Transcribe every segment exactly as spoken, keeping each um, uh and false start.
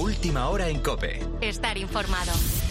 Última hora en COPE. Estar informado.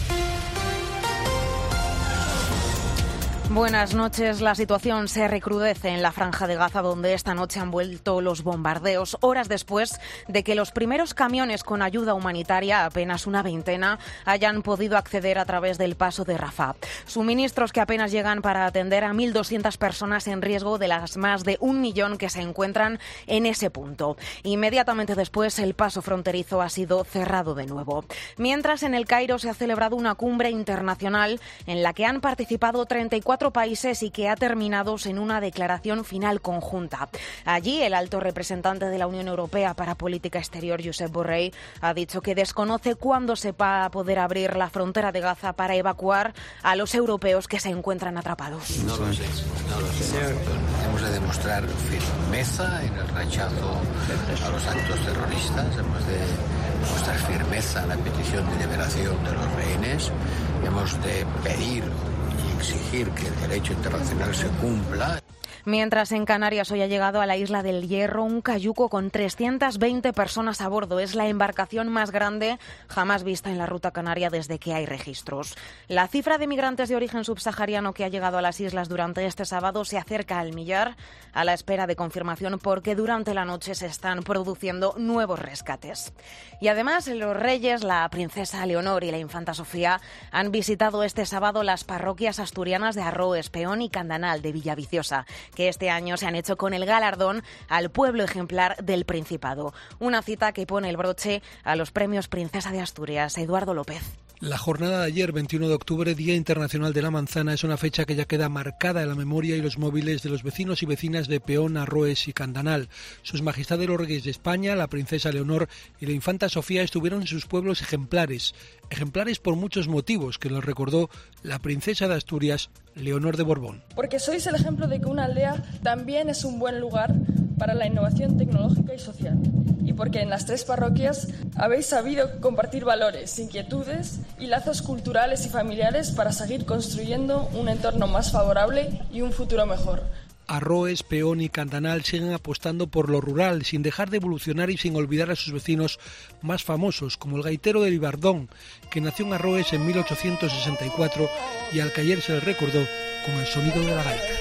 Buenas noches. La situación se recrudece en la Franja de Gaza, donde esta noche han vuelto los bombardeos, horas después de que los primeros camiones con ayuda humanitaria, apenas una veintena, hayan podido acceder a través del paso de Rafah. Suministros que apenas llegan para atender a mil doscientas personas en riesgo de las más de un millón que se encuentran en ese punto. Inmediatamente después, el paso fronterizo ha sido cerrado de nuevo. Mientras, en el Cairo se ha celebrado una cumbre internacional en la que han participado treinta y cuatro países y que ha terminado en una declaración final conjunta. Allí, el alto representante de la Unión Europea para Política Exterior, Josep Borrell, ha dicho que desconoce cuándo se va a poder abrir la frontera de Gaza para evacuar a los europeos que se encuentran atrapados. No lo sé, no lo sé. Hemos de demostrar firmeza en el rechazo a los actos terroristas, hemos de demostrar firmeza en la petición de liberación de los rehenes, hemos de pedir exigir que el derecho internacional se cumpla. Mientras, en Canarias hoy ha llegado a la isla del Hierro un cayuco con trescientas veinte personas a bordo. Es la embarcación más grande jamás vista en la ruta canaria desde que hay registros. La cifra de migrantes de origen subsahariano que ha llegado a las islas durante este sábado se acerca al millar, a la espera de confirmación, porque durante la noche se están produciendo nuevos rescates. Y además, los reyes, la princesa Leonor y la infanta Sofía han visitado este sábado las parroquias asturianas de Arroes, Peón y Candanal de Villaviciosa, que este año se han hecho con el galardón al pueblo ejemplar del Principado. Una cita que pone el broche a los premios Princesa de Asturias. Eduardo López. La jornada de ayer, veintiuno de octubre, Día Internacional de la Manzana, es una fecha que ya queda marcada en la memoria y los móviles de los vecinos y vecinas de Peón, Arroes y Candanal. Sus Majestades los Reyes de España, la princesa Leonor y la infanta Sofía estuvieron en sus pueblos ejemplares. Ejemplares por muchos motivos, que los recordó la princesa de Asturias, Leonor de Borbón. Porque sois el ejemplo de que una aldea también es un buen lugar para la innovación tecnológica y social. Y porque en las tres parroquias habéis sabido compartir valores, inquietudes y lazos culturales y familiares para seguir construyendo un entorno más favorable y un futuro mejor. Arroes, Peón y Candanal siguen apostando por lo rural, sin dejar de evolucionar y sin olvidar a sus vecinos más famosos, como el gaitero de Ibardón, que nació en Arroes en mil ochocientos sesenta y cuatro y al que ayer se le recordó con el sonido de la gaita.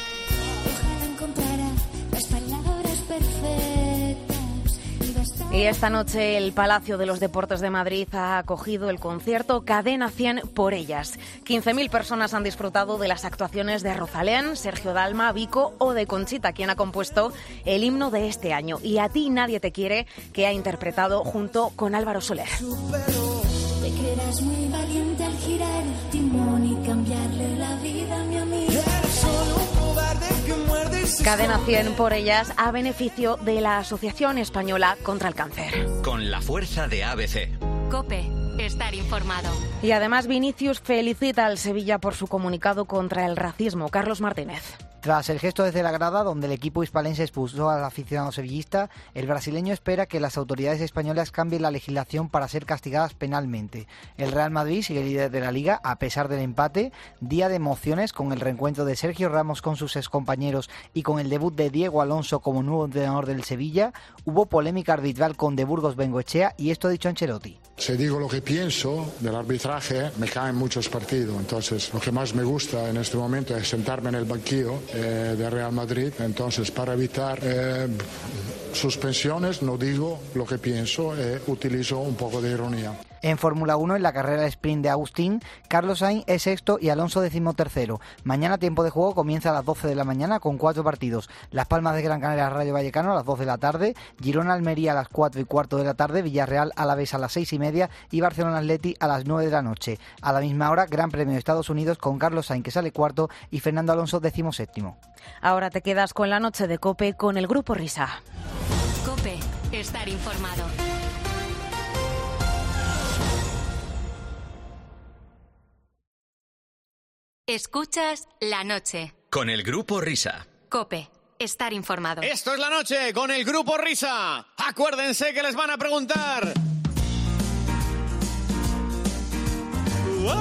Y esta noche el Palacio de los Deportes de Madrid ha acogido el concierto Cadena cien por ellas. quince mil personas han disfrutado de las actuaciones de Rosalén, Sergio Dalma, Vico o de Conchita, quien ha compuesto el himno de este año. Y A ti nadie te quiere, que ha interpretado junto con Álvaro Soler. Te creerás muy valiente al girar el timón y cambiarle la vida a mi amiga. Cadena cien por ellas a beneficio de la Asociación Española contra el Cáncer. Con la fuerza de A B C. COPE. Estar informado. Y además Vinicius felicita al Sevilla por su comunicado contra el racismo. Carlos Martínez. Tras el gesto desde la grada, donde el equipo hispalense expulsó al aficionado sevillista, el brasileño espera que las autoridades españolas cambien la legislación para ser castigadas penalmente. El Real Madrid sigue líder de la Liga a pesar del empate, día de emociones con el reencuentro de Sergio Ramos con sus excompañeros y con el debut de Diego Alonso como nuevo entrenador del Sevilla. Hubo polémica arbitral con De Burgos Bengoechea y esto ha dicho Ancelotti. Si digo lo que pienso del arbitraje, me caen muchos partidos. Entonces, lo que más me gusta en este momento es sentarme en el banquillo eh, de Real Madrid. Entonces, para evitar eh, suspensiones, no digo lo que pienso, eh, utilizo un poco de ironía. En Fórmula uno, en la carrera de sprint de Agustín, Carlos Sainz es sexto y Alonso decimotercero. Mañana tiempo de juego comienza a las doce de la mañana con cuatro partidos. Las Palmas de Gran Canaria, Rayo Vallecano a las dos de la tarde, Girona Almería a las cuatro y cuarto de la tarde, Villarreal Alavés a las seis y media y Barcelona Atleti a las nueve de la noche. A la misma hora, Gran Premio de Estados Unidos con Carlos Sainz que sale cuarto y Fernando Alonso decimoséptimo. Ahora te quedas con la noche de COPE con el Grupo Risa. COPE. Estar informado. Escuchas La Noche. Con el Grupo Risa. COPE. Estar informado. Esto es La Noche con el Grupo Risa. Acuérdense que les van a preguntar. ¡Wow!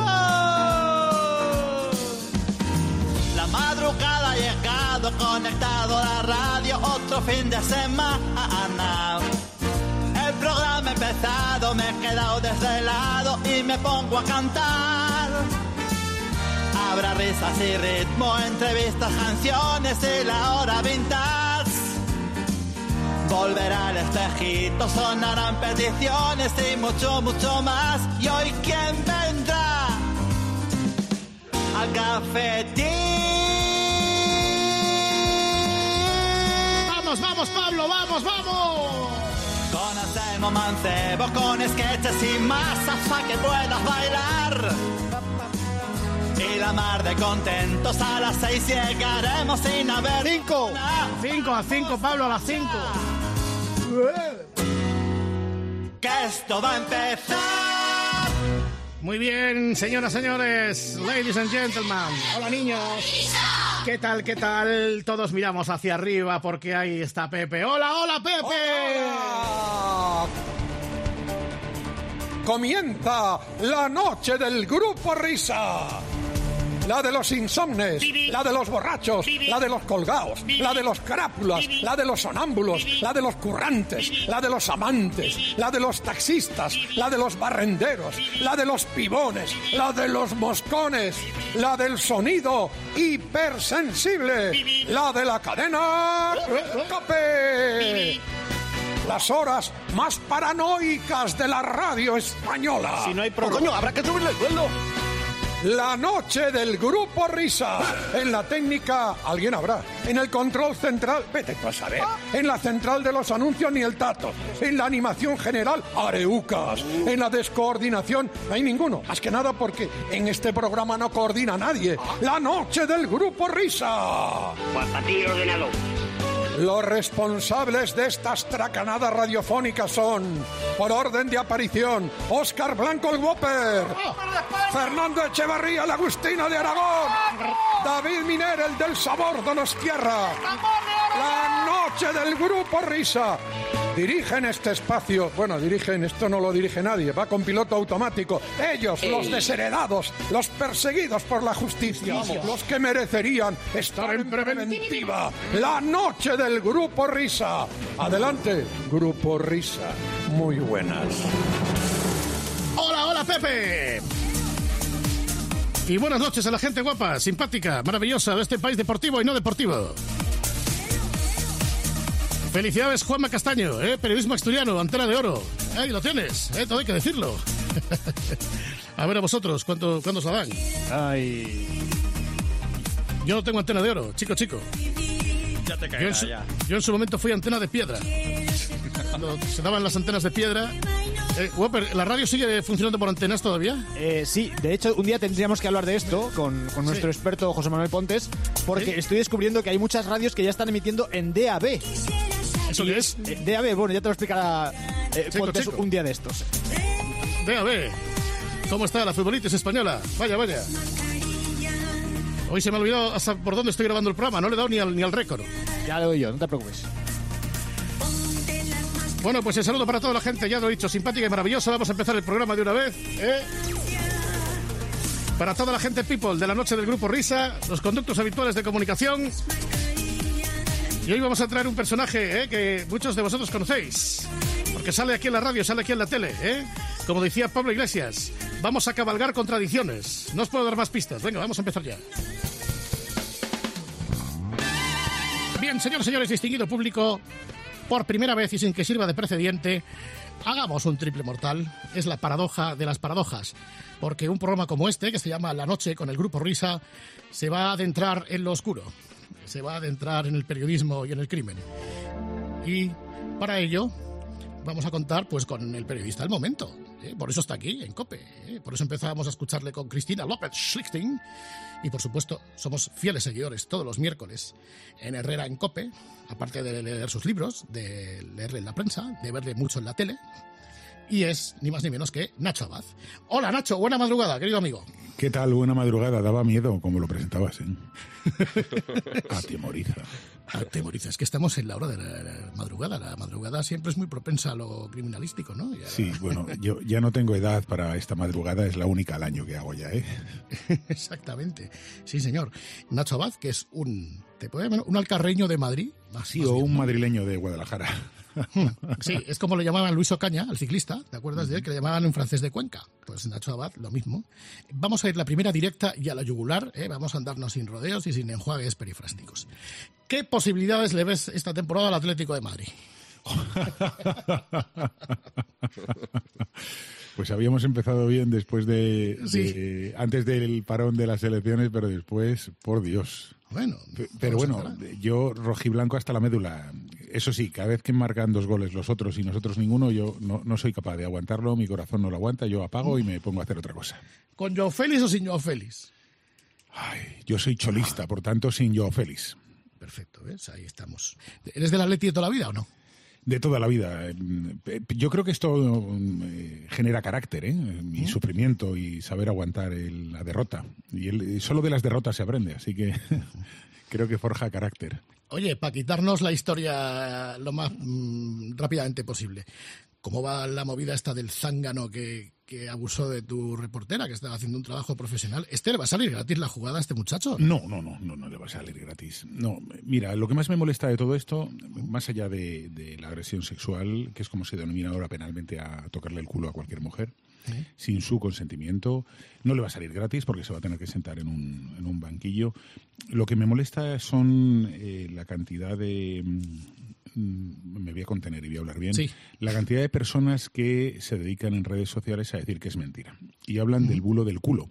La madrugada ha llegado, conectado a la radio, otro fin de semana. El programa ha empezado, me he quedado desvelado y me pongo a cantar. Habrá risas y ritmo, entrevistas, canciones y la hora vintage. Volverá el espejito, sonarán peticiones y mucho, mucho más. ¿Y hoy quién vendrá al cafetín? ¡Vamos, vamos, Pablo, vamos, vamos! Con Anselmo Mancebo, con sketches y más, hasta que puedas bailar. Y la mar de contentos, a las seis llegaremos sin haber... ¡Cinco! ¡Cinco a cinco, Pablo, a las cinco! Que esto va a empezar. Muy bien, señoras, señores, ladies and gentlemen. Hola, niños. ¿Qué tal, qué tal? Todos miramos hacia arriba porque ahí está Pepe. ¡Hola, hola, Pepe! ¡Hola! Comienza la noche del Grupo Risa. La de los insomnes, la de los borrachos, la de los colgados, la de los crápulas, la de los sonámbulos, la de los currantes, la de los amantes, la de los taxistas, la de los barrenderos, la de los pibones, la de los moscones, la del sonido hipersensible, la de la cadena COPE. Las horas más paranoicas de la radio española. Si no hay problema, coño, habrá que subirle el sueldo. La noche del Grupo Risa. En la técnica, alguien habrá. En el control central, vete tú a saber. En la central de los anuncios, ni el tato. En la animación general, areucas. En la descoordinación, no hay ninguno. Más que nada porque en este programa no coordina nadie. La noche del Grupo Risa. Pues para ti, ordenador. Los responsables de estas tracanadas radiofónicas son, por orden de aparición, Óscar Blanco el Whopper, Fernando Echevarría la Agustina de Aragón, David Miner el del Sabor Donostierra. La noche del Grupo Risa. Dirigen este espacio, bueno, dirigen, esto no lo dirige nadie, va con piloto automático. Ellos, Ey. los desheredados, los perseguidos por la justicia, Vamos. los que merecerían estar en preventiva. La noche del Grupo Risa. Adelante, Grupo Risa. Muy buenas. Hola, hola, Pepe. Y buenas noches a la gente guapa, simpática, maravillosa de este país deportivo y no deportivo. Felicidades, Juanma Castaño, ¿eh? Periodismo asturiano, antena de oro. Ahí lo tienes, ¿eh? Todo hay que decirlo. A ver a vosotros, ¿cuánto, ¿cuándo os la dan? Ay. Yo no tengo antena de oro, chico, chico. Ya te caerá, yo, en su, ya. yo en su momento fui antena de piedra. Cuando se daban las antenas de piedra. Eh, Whopper, ¿la radio sigue funcionando por antenas todavía? Eh, sí, de hecho, un día tendríamos que hablar de esto con, con nuestro sí. experto José Manuel Pontes, porque ¿Sí? estoy descubriendo que hay muchas radios que ya están emitiendo en D A B. ¿Eso qué es? Eh, D A B, bueno, ya te lo explicará eh, chico, Pontes chico. un día de estos. D A B. ¿Cómo está la futbolitis española? Vaya, vaya. Hoy se me ha olvidado hasta por dónde estoy grabando el programa. No le he dado ni al, ni al récord. Ya lo doy yo, no te preocupes. Bueno, pues el saludo para toda la gente, ya lo he dicho, simpática y maravillosa. Vamos a empezar el programa de una vez, ¿eh? Para toda la gente people de la noche del Grupo Risa, los conductos habituales de comunicación. Y hoy vamos a traer un personaje, ¿eh? Que muchos de vosotros conocéis, porque sale aquí en la radio, sale aquí en la tele, ¿eh? Como decía Pablo Iglesias, vamos a cabalgar contradicciones. No os puedo dar más pistas, venga, vamos a empezar ya. Bien, señores, señores, distinguido público, por primera vez y sin que sirva de precedente, hagamos un triple mortal. Es la paradoja de las paradojas, porque un programa como este, que se llama La Noche con el Grupo Risa, se va a adentrar en lo oscuro, se va a adentrar en el periodismo y en el crimen. Y para ello vamos a contar pues con el periodista del momento, ¿eh? Por eso está aquí, en COPE, ¿eh? Por eso empezamos a escucharle con Cristina López Schlichting. Y por supuesto, somos fieles seguidores todos los miércoles en Herrera en COPE, aparte de leer sus libros, de leerle en la prensa, de verle mucho en la tele. Y es ni más ni menos que Nacho Abad. Hola, Nacho, buena madrugada, querido amigo. ¿Qué tal? Buena madrugada. Daba miedo como lo presentabas, ¿eh? Atemoriza. Atemoriza. Es que estamos en la hora de la madrugada. La madrugada siempre es muy propensa a lo criminalístico, ¿no? Ya... Sí, bueno, yo ya no tengo edad para esta madrugada. Es la única al año que hago ya, ¿eh? Exactamente. Sí, señor. Nacho Abad, que es un... ¿te puede llamar? ¿Un alcarreño de Madrid? Sí, o un madrileño de Guadalajara. Sí, es como lo llamaban Luis Ocaña, al ciclista, ¿te acuerdas de él? Que le llamaban un francés de Cuenca. Pues Nacho Abad, lo mismo. Vamos a ir la primera directa y a la yugular, ¿eh? Vamos a andarnos sin rodeos y sin enjuagues perifrásticos. ¿Qué posibilidades le ves esta temporada al Atlético de Madrid? Pues habíamos empezado bien después de, Sí. de antes del parón de las elecciones, pero después, por Dios. Bueno, P- pero bueno, yo rojiblanco hasta la médula. Eso sí, cada vez que marcan dos goles los otros y nosotros ninguno, yo no, no soy capaz de aguantarlo, mi corazón no lo aguanta, yo apago y me pongo a hacer otra cosa. ¿Con Joao Félix o sin Joao Félix? Yo soy cholista, por tanto, sin Joao Félix. Perfecto, ¿ves? Ahí estamos. ¿Eres del Atleti de toda la vida o no? De toda la vida. Yo creo que esto eh, genera carácter, ¿eh? Y sufrimiento y saber aguantar el- la derrota. Y el- solo de las derrotas se aprende, así que creo que forja carácter. Oye, para quitarnos la historia lo más mm, rápidamente posible, ¿cómo va la movida esta del zángano que, que abusó de tu reportera, que estaba haciendo un trabajo profesional? ¿Este le va a salir gratis la jugada a este muchacho? No, no, no, no, no le va a salir gratis. No, mira, lo que más me molesta de todo esto, más allá de, de la agresión sexual, que es como se denomina ahora penalmente a tocarle el culo a cualquier mujer, ¿Eh? sin su consentimiento, no le va a salir gratis porque se va a tener que sentar en un, en un banquillo. Lo que me molesta son eh, la cantidad de... mm, me voy a contener y voy a hablar bien. Sí. La cantidad de personas que se dedican en redes sociales a decir que es mentira. Y hablan del bulo del culo.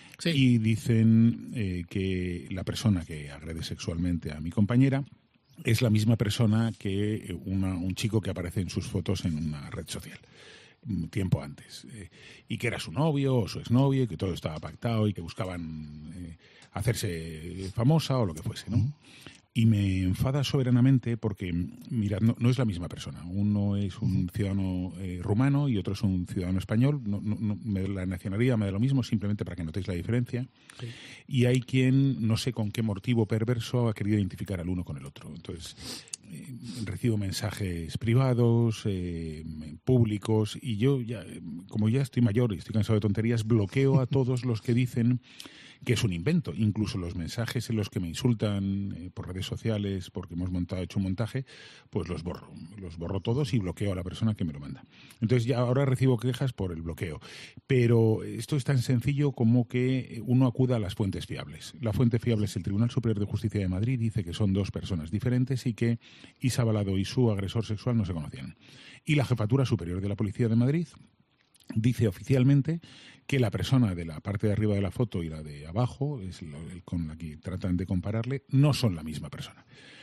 Y dicen eh, que la persona que agrede sexualmente a mi compañera es la misma persona que una- un chico que aparece en sus fotos en una red social mm, tiempo antes, eh, y que era su novio o su exnovio, y que todo estaba pactado y que buscaban eh, hacerse famosa o lo que fuese, ¿no? Y me enfada soberanamente porque, mira, no, no es la misma persona. Uno es un ciudadano eh, rumano y otro es un ciudadano español. No, no, no, me- la nacionalidad me da lo mismo, simplemente para que notéis la diferencia. Sí. Y hay quien, no sé con qué motivo perverso, ha querido identificar al uno con el otro. Entonces, eh, recibo mensajes privados, eh, públicos, y yo, ya, eh, como ya estoy mayor y estoy cansado de tonterías, bloqueo a todos los que dicen que es un invento. Incluso los mensajes en los que me insultan eh, por redes sociales porque hemos montado, hecho un montaje, pues los borro. Los borro todos y bloqueo a la persona que me lo manda. Entonces ya ahora recibo quejas por el bloqueo. Pero esto es tan sencillo como que uno acuda a las fuentes fiables. La fuente fiable es el Tribunal Superior de Justicia de Madrid, dice que son dos personas diferentes y que Isa Balado y su agresor sexual no se conocían. Y la Jefatura Superior de la Policía de Madrid dice oficialmente que la persona de la parte de arriba de la foto y la de abajo, es lo- el con la que tratan de compararle, no son la misma persona.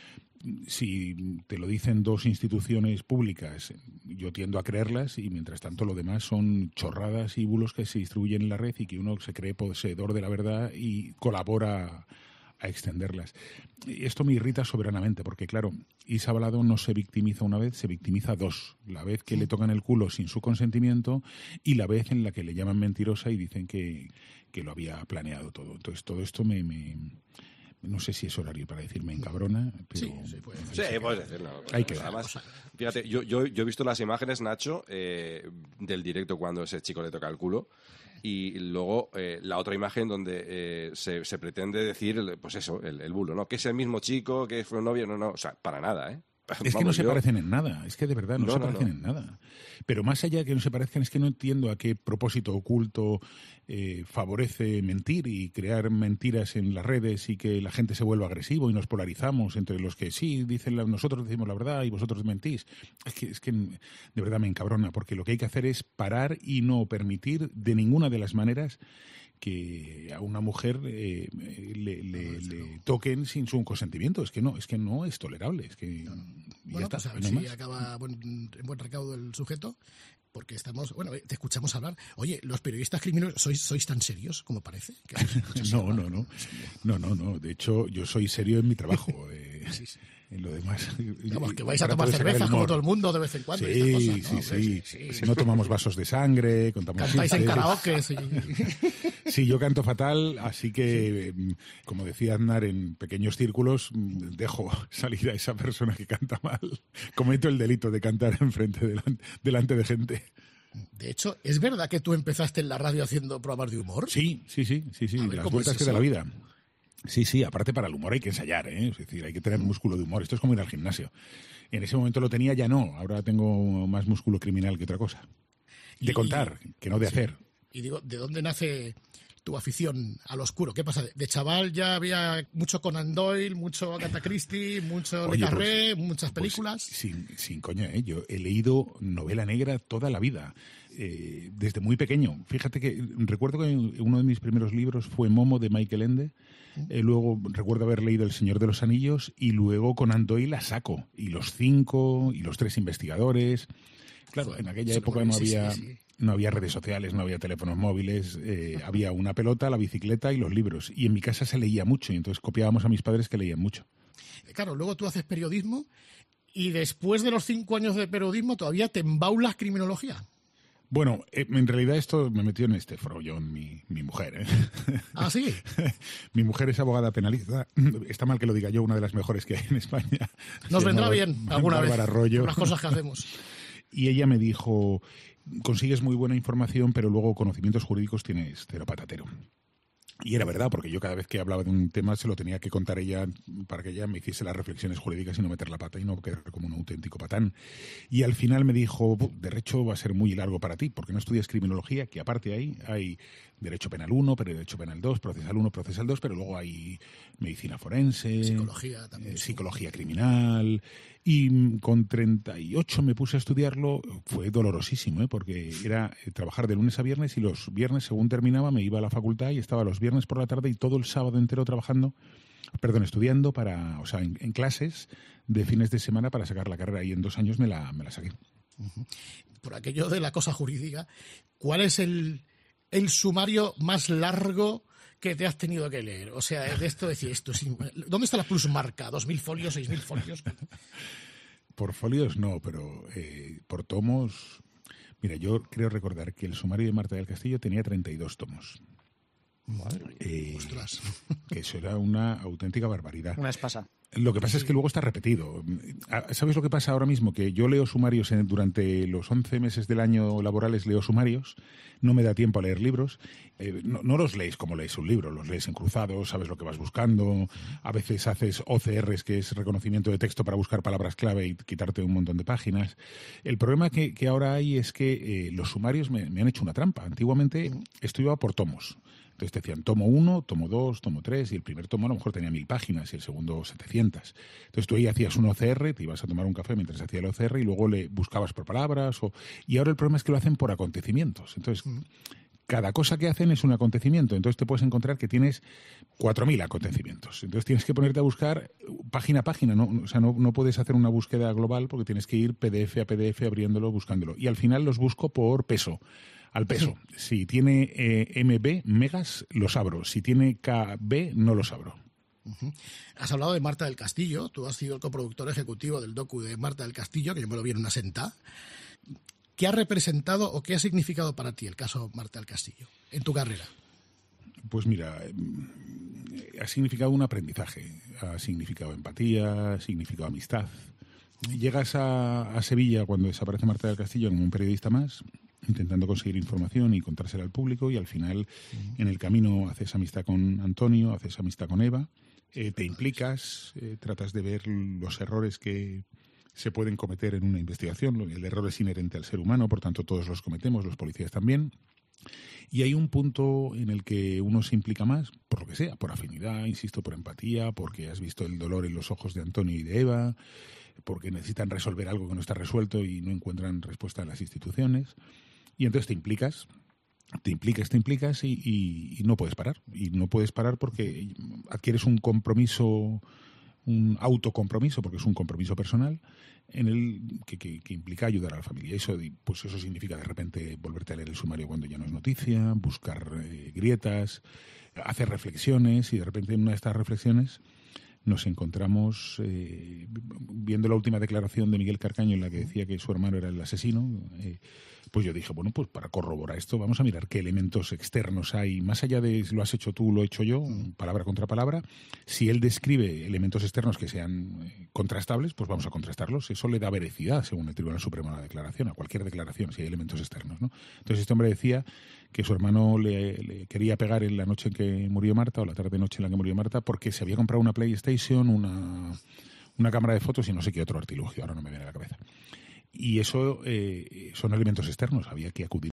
Si te lo dicen dos instituciones públicas, yo tiendo a creerlas, y mientras tanto lo demás son chorradas y bulos que se distribuyen en la red y que uno se cree poseedor de la verdad y colabora a extenderlas. Esto me irrita soberanamente porque, claro, Isa Balado no se victimiza una vez, se victimiza dos. La vez que le tocan el culo sin su consentimiento y la vez en la que le llaman mentirosa y dicen que, que lo había planeado todo. Entonces, todo esto me... me no sé si es horario para decirme encabrona, pero... Sí, sí, puedes decirlo. Sí, puedes decirlo. Hay que Además, fíjate, yo, yo, yo he visto las imágenes, Nacho, eh, del directo cuando ese chico le toca el culo, y luego eh, la otra imagen donde eh, se, se pretende decir, pues eso, el, el bulo, ¿no? Que es el mismo chico, que fue un novio, no, no, o sea, para nada, ¿eh? Es que no Vamos, se yo- parecen en nada, es que de verdad no, No, se no, parecen no. en nada. Pero más allá de que no se parezcan, es que no entiendo a qué propósito oculto eh, favorece mentir y crear mentiras en las redes y que la gente se vuelva agresivo y nos polarizamos entre los que sí, dicen la- nosotros decimos la verdad y vosotros mentís. Es que, es que de verdad me encabrona, porque lo que hay que hacer es parar y no permitir de ninguna de las maneras que a una mujer eh, le, le- le toquen sin su consentimiento. Es que no, es que no es tolerable. Es que y ya Bueno, está, pues a ver no si más. acaba buen- en buen recaudo el sujeto, porque estamos... Bueno, te escuchamos hablar. Oye, los periodistas criminales, ¿sois, sois tan serios como parece? Que sois- No, no, no. No, no, no. De hecho, yo soy serio en mi trabajo. eh, En lo demás. Vamos, que vais a trato tomar de sacar el cervezas como humor. todo el mundo de vez en cuando. y Sí, estas sí, cosas, ¿no? sí, Hombre, sí. Si no tomamos vasos de sangre, contamos Cantáis en chistes. karaoke, sí. Sí, yo canto fatal, así que, mm, como decía Aznar, en pequeños círculos mm, dejo salir a esa persona que canta mal. Cometo el delito de cantar enfrente delante, delante de gente. De hecho, ¿es verdad que tú empezaste en la radio haciendo programas de humor? Sí, sí, sí, sí, sí. A ver, Las ¿cómo vueltas es que da eso? la vida. Sí, sí, aparte para el humor hay que ensayar, ¿eh? Es decir, hay que tener músculo de humor. Esto es como ir al gimnasio. En ese momento lo tenía, ya no. Ahora tengo más músculo criminal que otra cosa. De Y- contar, que no de sí. hacer. Y digo, ¿de dónde nace tu afición al oscuro? ¿Qué pasa? De chaval ya había mucho Conan Doyle, mucho Agatha Christie, mucho Le Oye, Carré, pues- muchas pues películas. sin, sin coña, ¿eh? Yo he leído novela negra toda la vida, eh, desde muy pequeño. Fíjate que recuerdo que uno de mis primeros libros fue Momo, de Michael Ende. Eh, luego recuerdo haber leído El Señor de los Anillos y luego Conan Doyle la saco. Y Los Cinco, y Los Tres Investigadores. Claro, en aquella Sí, época no sí, sí, había... sí. No había redes sociales, no había teléfonos móviles, eh, había una pelota, la bicicleta y los libros. Y en mi casa se leía mucho, y entonces copiábamos a mis padres que leían mucho. Claro, luego tú haces periodismo y después de los cinco años de periodismo todavía te embaulas criminología. Bueno, eh, en realidad esto me metió en este frollón mi, mi mujer. ¿eh? ¿Ah, sí? Mi mujer es abogada penalista. Está mal que lo diga yo, una de las mejores que hay en España. Nos Se vendrá llama bien alguna vez Bárbara Arroyo. por las cosas que hacemos. Y ella me dijo, consigues muy buena información, pero luego conocimientos jurídicos tienes cero patatero. Y era verdad, porque yo cada vez que hablaba de un tema se lo tenía que contar ella para que ella me hiciese las reflexiones jurídicas y no meter la pata y no quedar como un auténtico patán. Y al final me dijo, derecho va a ser muy largo para ti, porque no estudias criminología, que aparte ahí hay derecho penal uno, pero derecho penal dos, procesal uno, procesal dos, pero luego hay medicina forense, Psicología también. eh, psicología criminal. Y mm, con treinta y ocho me puse a estudiarlo. Fue dolorosísimo, ¿eh? Porque era eh, trabajar de lunes a viernes, y los viernes, según terminaba, me iba a la facultad y estaba los viernes por la tarde y todo el sábado entero trabajando, perdón, estudiando para, o sea, en, en clases de fines de semana para sacar la carrera, y en dos años me la, me la saqué. Por aquello de la cosa jurídica, ¿cuál es el, el sumario más largo que te has tenido que leer? O sea, de esto decir, esto es, ¿dónde está la plusmarca? ¿Dos mil folios, seis mil folios? Por folios no, pero eh, por tomos... Mira, yo creo recordar que el sumario de Marta del Castillo tenía treinta y dos tomos. Eh, Ostras. Que eso era una auténtica barbaridad. Una espasa. Lo que pasa es que luego está repetido. ¿Sabes lo que pasa ahora mismo? Que yo leo sumarios en- durante los once meses del año laborales, leo sumarios, no me da tiempo a leer libros. Eh, no, no los lees como lees un libro, los lees en cruzados, sabes lo que vas buscando. A veces haces O C Rs, que es reconocimiento de texto, para buscar palabras clave y quitarte un montón de páginas. El problema que, que ahora hay es que eh, los sumarios me, me han hecho una trampa. Antiguamente esto iba por tomos. Entonces te decían tomo uno, tomo dos, tomo tres, y el primer tomo a lo mejor tenía mil páginas y el segundo setecientas. Entonces tú ahí hacías un O C R, te ibas a tomar un café mientras hacía el O C R y luego le buscabas por palabras. O... Y ahora el problema es que lo hacen por acontecimientos. Entonces, cada cosa que hacen es un acontecimiento. Entonces te puedes encontrar que tienes cuatro mil acontecimientos. Entonces tienes que ponerte a buscar página a página. ¿No? O sea, no, no puedes hacer una búsqueda global porque tienes que ir P D F a P D F abriéndolo, buscándolo. Y al final los busco por peso. Al peso. Si tiene eh, M B, megas, los abro. Si tiene K B, no los abro. Uh-huh. Has hablado de Marta del Castillo. Tú has sido el coproductor ejecutivo del docu de Marta del Castillo, que yo me lo vi en una sentada. ¿Qué ha representado o qué ha significado para ti el caso Marta del Castillo en tu carrera? Pues mira, ha significado un aprendizaje, ha significado empatía, ha significado amistad. Llegas a, a Sevilla cuando desaparece Marta del Castillo como un periodista más, intentando conseguir información y contársela al público, y al final uh-huh. en el camino haces amistad con Antonio, haces amistad con Eva, eh, te implicas, eh, tratas de ver los errores que se pueden cometer en una investigación. El error es inherente al ser humano, por tanto todos los cometemos, los policías también. Y hay un punto en el que uno se implica más, por lo que sea, por afinidad, insisto, por empatía, porque has visto el dolor en los ojos de Antonio y de Eva, porque necesitan resolver algo que no está resuelto y no encuentran respuesta en las instituciones. Y entonces te implicas, te implicas, te implicas y, y, y no puedes parar. Y no puedes parar porque adquieres un compromiso, un autocompromiso, porque es un compromiso personal, en el que, que, que implica ayudar a la familia. Eso, pues eso significa de repente volverte a leer el sumario cuando ya no es noticia, buscar eh, grietas, hacer reflexiones, y de repente en una de estas reflexiones nos encontramos eh, viendo la última declaración de Miguel Carcaño, en la que decía que su hermano era el asesino. Eh, pues yo dije, bueno, pues para corroborar esto vamos a mirar qué elementos externos hay, más allá de si lo has hecho tú, lo he hecho yo, palabra contra palabra. Si él describe elementos externos que sean contrastables, pues vamos a contrastarlos. Eso le da veracidad, según el Tribunal Supremo, a la declaración, a cualquier declaración, si hay elementos externos, ¿no? Entonces este hombre decía que su hermano le, le quería pegar en la noche en que murió Marta, o la tarde-noche en la que murió Marta, porque se había comprado una PlayStation, una, una cámara de fotos y no sé qué otro artilugio, ahora no me viene a la cabeza. Y eso eh, son elementos externos, había que acudir